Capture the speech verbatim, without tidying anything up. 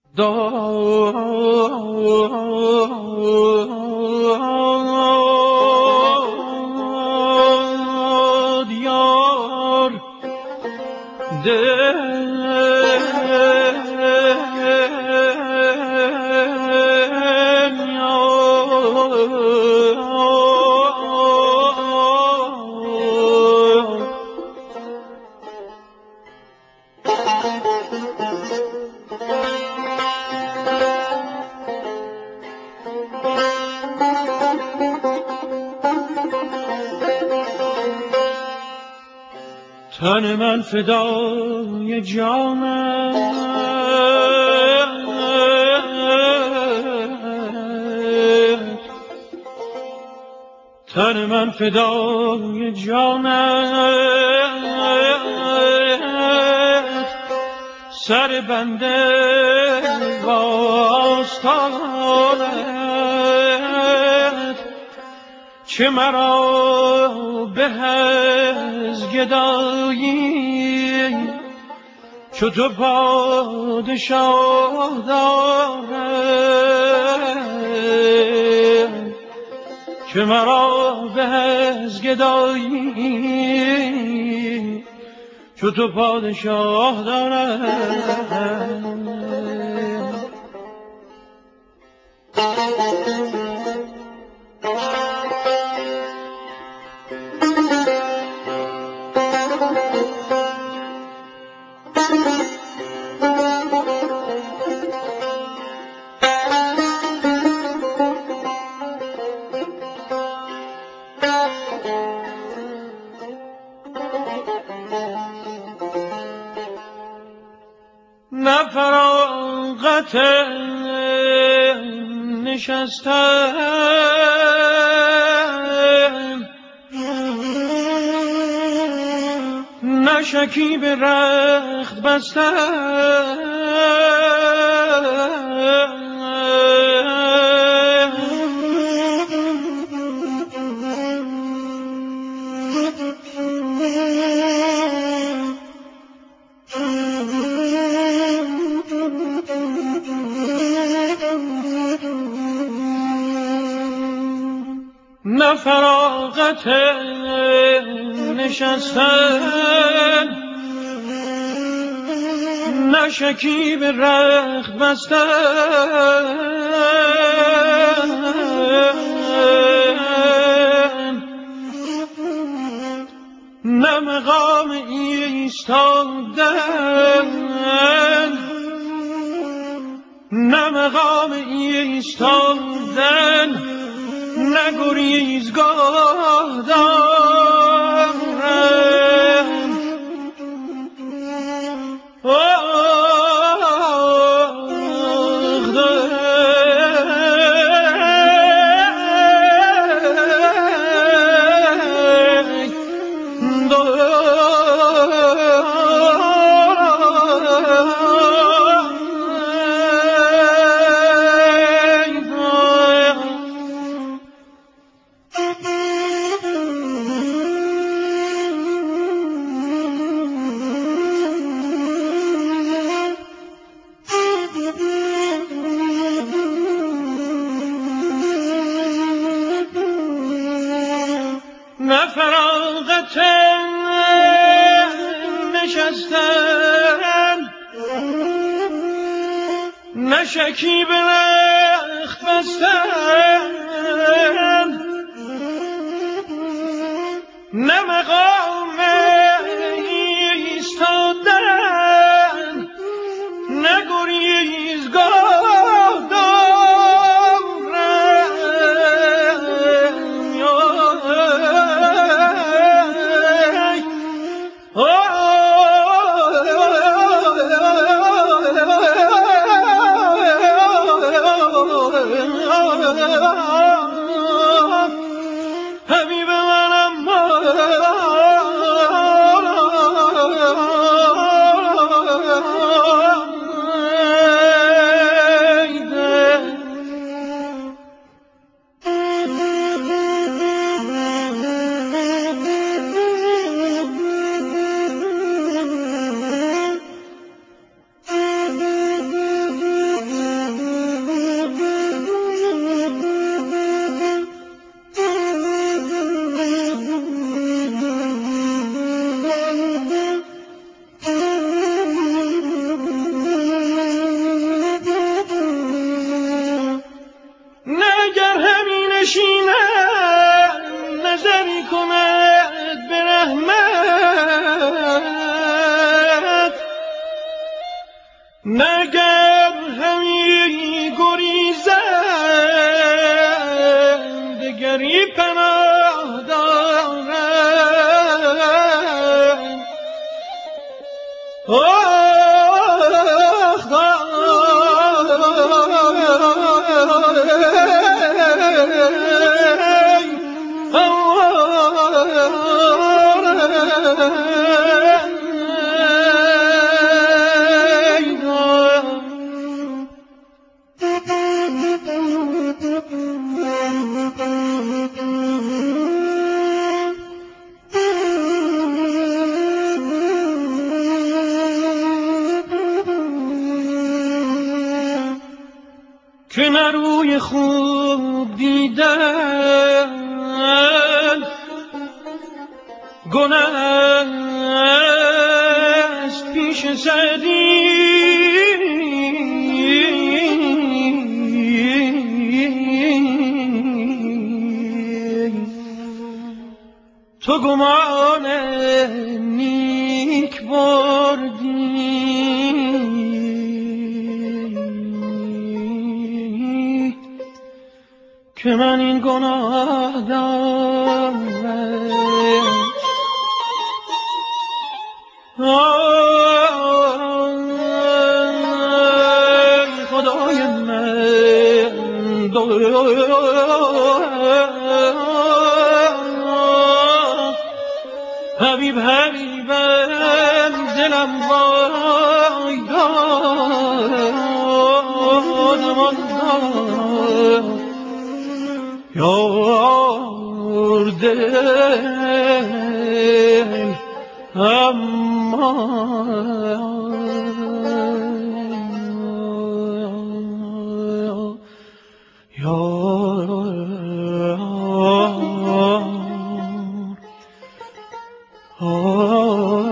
داد یار دل تن من فدای جانت، تن من فدای جانت، سر بنده باستانت، چه مرا به از گدایی چو تو پادشاه دارم، چه مرا به از گدایی چو تو پادشاه دارم. نه فراغت نشستن، نه شکیب رخت بستن، نه فراغت نشستن، نه شکیب رخت بستن، نه مقام ایستادن، نه مقام ایستادن، نه گریزگاه دارم. نه فراغت نشستن، نه شکیب رخت بستن، نه مقام ایستادن، نه گریزگاه دارم. حبیب منم بنشیند نظری کند به رحمت نگر همی گریزد دگری پناه دارد که نه روی خوب دیدن گناه است پیش سعدی تو گمان نیک بردی که من این گناه دارم خدای من حبیب حبیبم دلم وای دادم یار دل اما یار